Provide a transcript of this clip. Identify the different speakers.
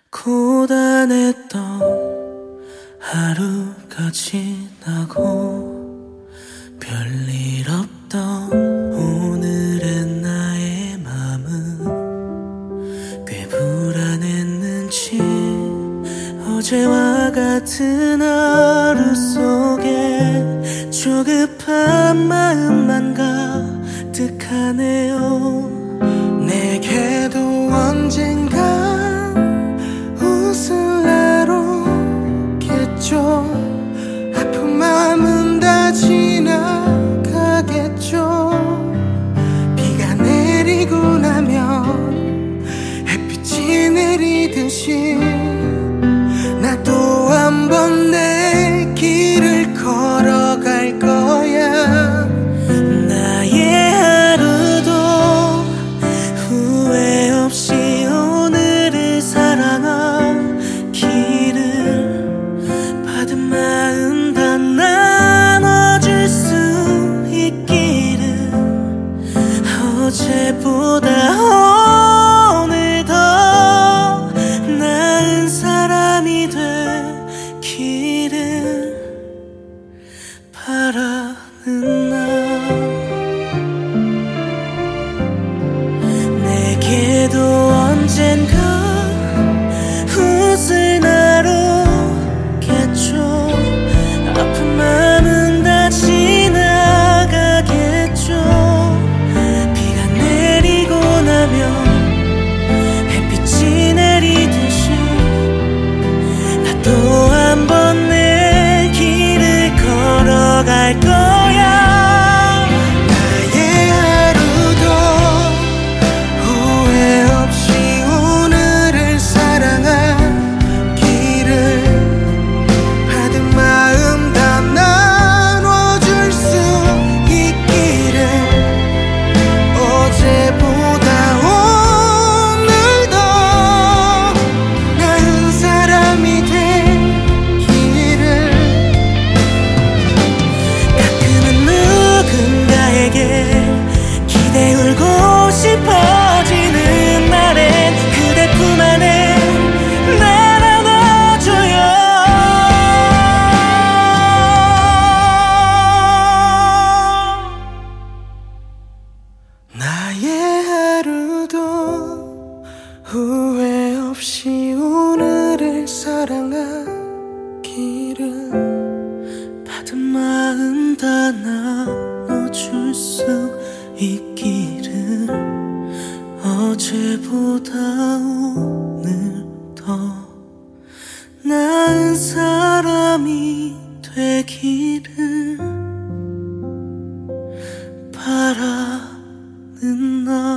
Speaker 1: 고단했던 하루가 지나고 별일 없던 오늘의 나의 맘은 꽤 불안했는지 어제와 같은 하루 속에 조급한 마음만 가득하네요. 내게도 언젠가 웃을 날 오겠죠. 아픈 마음은 다 지나가겠죠. 비가 내리고 나면 햇빛이 내리듯이 나도 한번 내 길을 걸어갈 거야. 나의 하루도 후회 없이 오늘을 사랑하기를 받은 마음 다 나눠줄 수 있기를 어제보다 오늘 더 나은 사람이 되기를 바라는 나. 내게도 언젠가 웃을 날 오겠죠. 아픈 마음은 다 지나가겠죠. 비가 내리고 나면 햇빛이 내리듯이 나도 한번 내 길을 걸어갈 거야. 싶어지는 날엔 그대 품 안에 날 안아줘요. 나의 하루도 후회 없이 오늘을 사랑하기를 받은 마음 다 나눠줄 수 있기를 어제보다 오늘 더 나은 사람이 되기를 바라는 나.